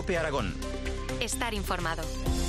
COPE Aragón. Estar informado.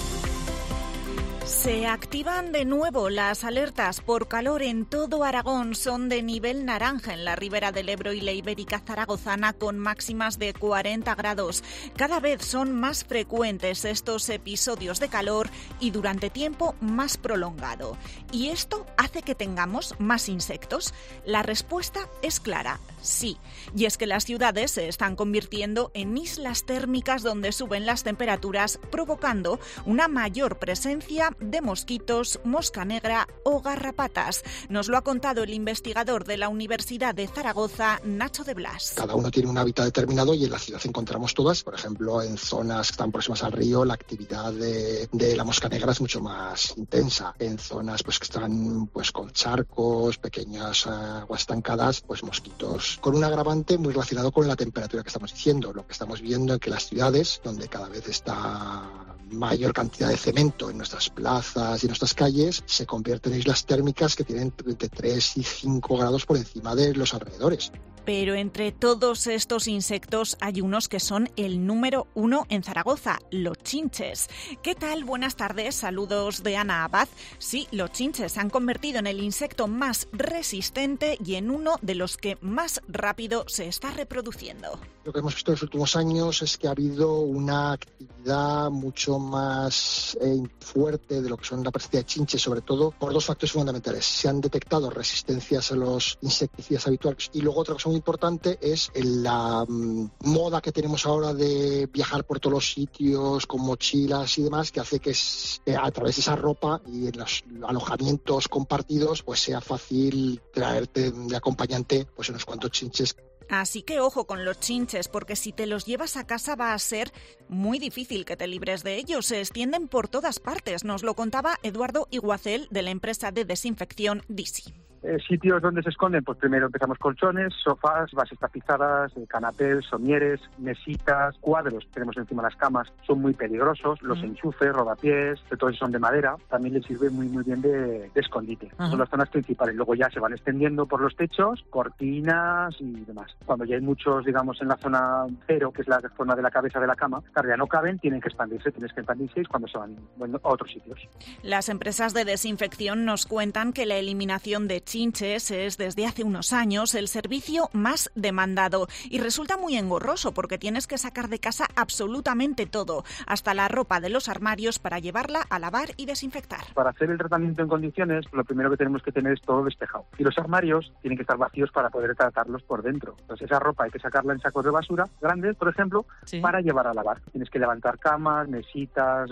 Se activan de nuevo las alertas por calor en todo Aragón. Son de nivel naranja en la ribera del Ebro y la Ibérica Zaragozana, con máximas de 40 grados. Cada vez son más frecuentes estos episodios de calor y durante tiempo más prolongado. ¿Y esto hace que tengamos más insectos? La respuesta es clara, sí. Y es que las ciudades se están convirtiendo en islas térmicas donde suben las temperaturas, provocando una mayor presencia de mosquitos, mosca negra o garrapatas. Nos lo ha contado el investigador de la Universidad de Zaragoza, Nacho de Blas. Cada uno tiene un hábitat determinado y en la ciudad encontramos todas. Por ejemplo, en zonas que están próximas al río, la actividad de la mosca negra es mucho más intensa. En zonas pues que están pues con charcos, pequeñas aguas estancadas, pues mosquitos. Con un agravante muy relacionado con la temperatura que estamos diciendo. Lo que estamos viendo es que las ciudades, donde cada vez está mayor cantidad de cemento en nuestras plazas y en nuestras calles, se convierten en islas térmicas que tienen entre 3 y 5 grados por encima de los alrededores. Pero entre todos estos insectos hay unos que son el número 1 en Zaragoza, los chinches. ¿Qué tal? Buenas tardes, saludos de Ana Abad. Sí, los chinches se han convertido en el insecto más resistente y en uno de los que más rápido se está reproduciendo. Lo que hemos visto en los últimos años es que ha habido una actividad mucho más fuerte de lo que son la presencia de chinches, sobre todo por dos factores fundamentales. Se han detectado resistencias a los insecticidas habituales y luego otra cosa muy importante es la moda que tenemos ahora de viajar por todos los sitios con mochilas y demás, que hace que a través de esa ropa y en los alojamientos compartidos pues sea fácil traerte de acompañante pues unos cuantos chinches. Así que ojo con los chinches, porque si te los llevas a casa va a ser muy difícil que te libres de ellos. Se extienden por todas partes. Nos lo contaba Eduardo Iguacel, de la empresa de desinfección Disi. Sitios donde se esconden, pues primero empezamos colchones, sofás, bases tapizadas, canapés, somieres, mesitas, cuadros que tenemos encima de las camas, son muy peligrosos, los enchufes, rodapiés, que todos son de madera, también les sirve muy bien de escondite. Son las zonas principales. Luego ya se van extendiendo por los techos, cortinas y demás. Cuando ya hay muchos, digamos, en la zona cero, que es la zona de la cabeza de la cama, claro, ya no caben, tienes que expandirse y es cuando se van a otros sitios. Las empresas de desinfección nos cuentan que la eliminación de chinches es desde hace unos años el servicio más demandado y resulta muy engorroso porque tienes que sacar de casa absolutamente todo, hasta la ropa de los armarios, para llevarla a lavar y desinfectar. Para hacer el tratamiento en condiciones, lo primero que tenemos que tener es todo despejado. Y los armarios tienen que estar vacíos para poder tratarlos por dentro. Entonces esa ropa hay que sacarla en sacos de basura grandes, por ejemplo, para llevar a lavar. Tienes que levantar camas, mesitas,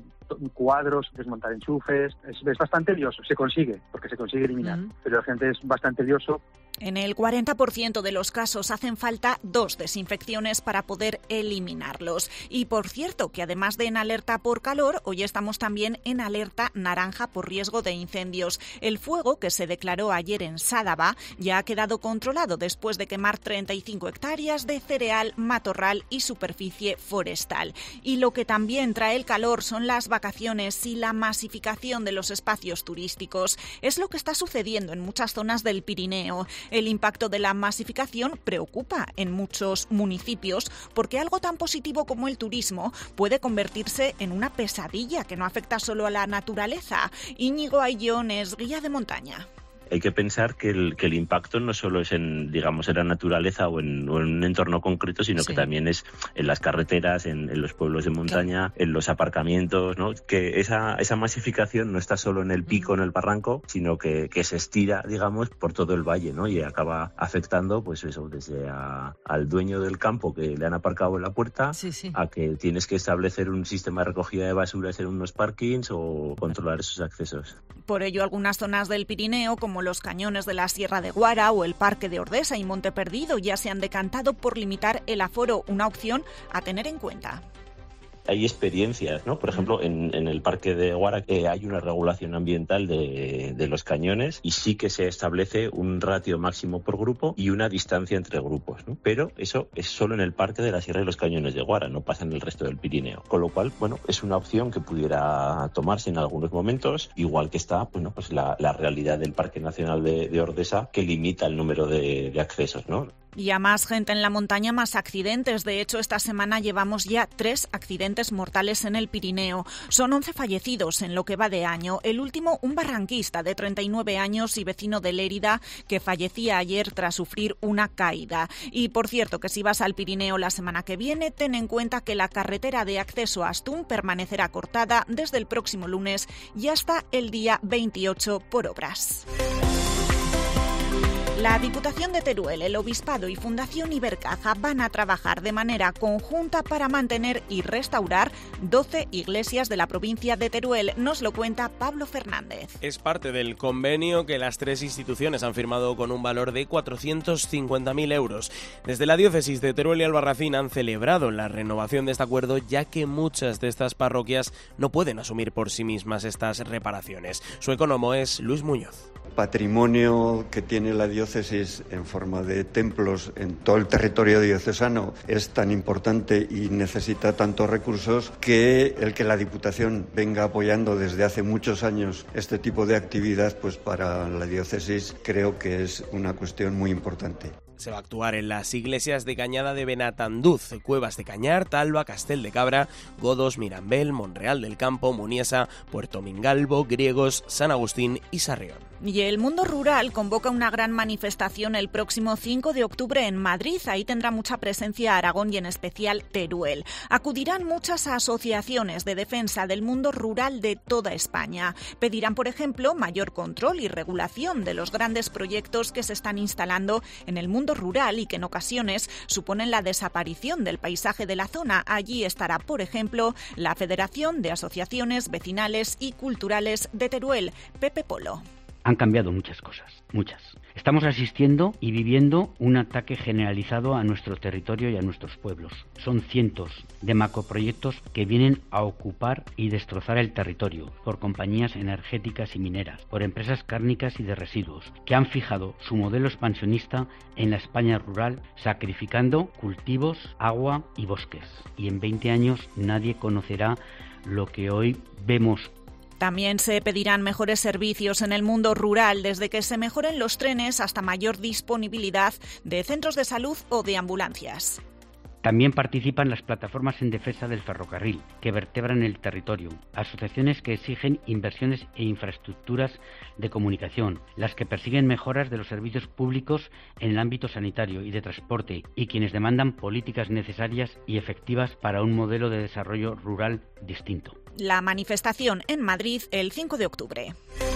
cuadros, desmontar enchufes. Es bastante lioso, se consigue, porque se consigue eliminar, pero la gente es bastante lioso. En el 40% de los casos hacen falta 2 desinfecciones para poder eliminarlos. Y por cierto, que además de en alerta por calor, hoy estamos también en alerta naranja por riesgo de incendios. El fuego, que se declaró ayer en Sádaba, ya ha quedado controlado después de quemar 35 hectáreas de cereal, matorral y superficie forestal. Y lo que también trae el calor son las vacaciones y la masificación de los espacios turísticos. Es lo que está sucediendo en muchas zonas del Pirineo. El impacto de la masificación preocupa en muchos municipios porque algo tan positivo como el turismo puede convertirse en una pesadilla que no afecta solo a la naturaleza. Íñigo Ayllón es guía de montaña. Hay que pensar que el impacto no solo es en la naturaleza o en un entorno concreto, sino que también es en las carreteras, en los pueblos de montaña, en los aparcamientos, ¿no? Que esa masificación no está solo en el pico, en el barranco, sino que se estira, digamos, por todo el valle, ¿no? Y acaba afectando, pues eso, desde al dueño del campo que le han aparcado en la puerta, a que tienes que establecer un sistema de recogida de basuras en unos parkings o controlar esos accesos. Por ello, algunas zonas del Pirineo, como los cañones de la Sierra de Guara o el Parque de Ordesa y Monte Perdido, ya se han decantado por limitar el aforo, una opción a tener en cuenta. Hay experiencias, ¿no? Por ejemplo, en el Parque de Guara hay una regulación ambiental de los cañones y sí que se establece un ratio máximo por grupo y una distancia entre grupos, ¿no? Pero eso es solo en el Parque de la Sierra y los Cañones de Guara, no pasa en el resto del Pirineo. Con lo cual, bueno, es una opción que pudiera tomarse en algunos momentos, igual que está, bueno, pues la realidad del Parque Nacional de Ordesa, que limita el número de accesos, ¿no? Y a más gente en la montaña, más accidentes. De hecho, esta semana llevamos ya 3 accidentes mortales en el Pirineo. Son 11 fallecidos en lo que va de año. El último, un barranquista de 39 años y vecino de Lérida, que fallecía ayer tras sufrir una caída. Y por cierto, que si vas al Pirineo la semana que viene, ten en cuenta que la carretera de acceso a Astún permanecerá cortada desde el próximo lunes y hasta el día 28 por obras. La Diputación de Teruel, el Obispado y Fundación Ibercaja van a trabajar de manera conjunta para mantener y restaurar 12 iglesias de la provincia de Teruel. Nos lo cuenta Pablo Fernández. Es parte del convenio que las 3 instituciones han firmado con un valor de 450.000 euros. Desde la diócesis de Teruel y Albarracín han celebrado la renovación de este acuerdo, ya que muchas de estas parroquias no pueden asumir por sí mismas estas reparaciones. Su economo es Luis Muñoz. Patrimonio que tiene la diócesis en forma de templos en todo el territorio diocesano es tan importante y necesita tantos recursos que el que la Diputación venga apoyando desde hace muchos años este tipo de actividad, pues para la diócesis creo que es una cuestión muy importante. Se va a actuar en las iglesias de Cañada de Benatanduz, Cuevas de Cañar, Talba, Castel de Cabra, Godos, Mirambel, Monreal del Campo, Muniesa, Puerto Mingalvo, Griegos, San Agustín y Sarrión. Y el mundo rural convoca una gran manifestación el próximo 5 de octubre en Madrid. Ahí tendrá mucha presencia Aragón y en especial Teruel. Acudirán muchas asociaciones de defensa del mundo rural de toda España. Pedirán, por ejemplo, mayor control y regulación de los grandes proyectos que se están instalando en el mundo rural y que en ocasiones suponen la desaparición del paisaje de la zona. Allí estará, por ejemplo, la Federación de Asociaciones Vecinales y Culturales de Teruel, Pepe Polo. Han cambiado muchas cosas, muchas. Estamos asistiendo y viviendo un ataque generalizado a nuestro territorio y a nuestros pueblos. Son cientos de macroproyectos que vienen a ocupar y destrozar el territorio por compañías energéticas y mineras, por empresas cárnicas y de residuos, que han fijado su modelo expansionista en la España rural, sacrificando cultivos, agua y bosques. Y en 20 años nadie conocerá lo que hoy vemos. También se pedirán mejores servicios en el mundo rural, desde que se mejoren los trenes hasta mayor disponibilidad de centros de salud o de ambulancias. También participan las plataformas en defensa del ferrocarril, que vertebran el territorio, asociaciones que exigen inversiones e infraestructuras de comunicación, las que persiguen mejoras de los servicios públicos en el ámbito sanitario y de transporte, y quienes demandan políticas necesarias y efectivas para un modelo de desarrollo rural distinto. La manifestación en Madrid el 5 de octubre.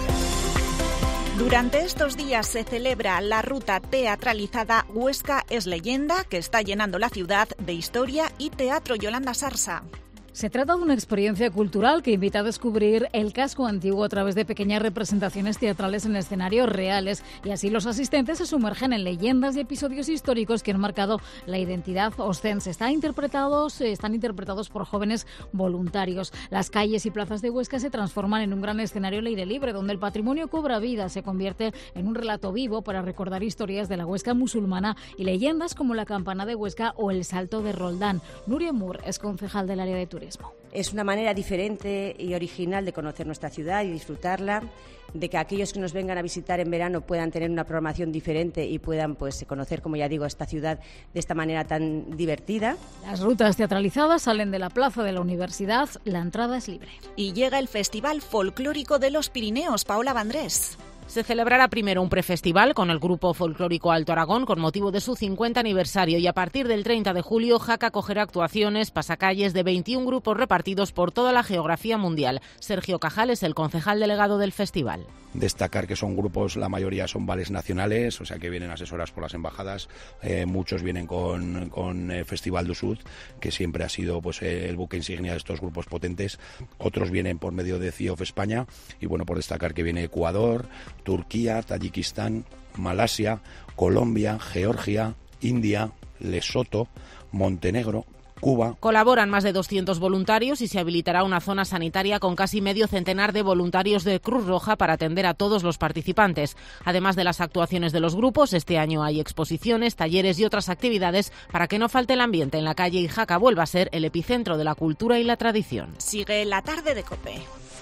Durante estos días se celebra la ruta teatralizada Huesca es leyenda, que está llenando la ciudad de historia y teatro. Yolanda Sarsa. Se trata de una experiencia cultural que invita a descubrir el casco antiguo a través de pequeñas representaciones teatrales en escenarios reales, y así los asistentes se sumergen en leyendas y episodios históricos que han marcado la identidad oscense. Están interpretados por jóvenes voluntarios. Las calles y plazas de Huesca se transforman en un gran escenario al aire libre, donde el patrimonio cobra vida, se convierte en un relato vivo para recordar historias de la Huesca musulmana y leyendas como la campana de Huesca o el salto de Roldán. Nuria Moore es concejal del área de turismo. Es una manera diferente y original de conocer nuestra ciudad y disfrutarla, de que aquellos que nos vengan a visitar en verano puedan tener una programación diferente y puedan conocer, como ya digo, esta ciudad de esta manera tan divertida. Las rutas teatralizadas salen de la plaza de la universidad, la entrada es libre. Y llega el Festival Folclórico de los Pirineos. Paola Vandrés. Se celebrará primero un prefestival con el Grupo Folclórico Alto Aragón con motivo de su 50 aniversario, y a partir del 30 de julio Jaca acogerá actuaciones, pasacalles de 21 grupos repartidos por toda la geografía mundial. Sergio Cajal es el concejal delegado del festival. Destacar que son grupos, la mayoría son vales nacionales, o sea que vienen asesorados por las embajadas, muchos vienen con Festival du Sud, que siempre ha sido el buque insignia de estos grupos potentes, otros vienen por medio de CIOF España, y bueno, por destacar que viene Ecuador, Turquía, Tayikistán, Malasia, Colombia, Georgia, India, Lesoto, Montenegro, Cuba. Colaboran más de 200 voluntarios y se habilitará una zona sanitaria con casi medio centenar de voluntarios de Cruz Roja para atender a todos los participantes. Además de las actuaciones de los grupos, este año hay exposiciones, talleres y otras actividades para que no falte el ambiente en la calle y Jaca vuelva a ser el epicentro de la cultura y la tradición. Sigue la tarde de COPE.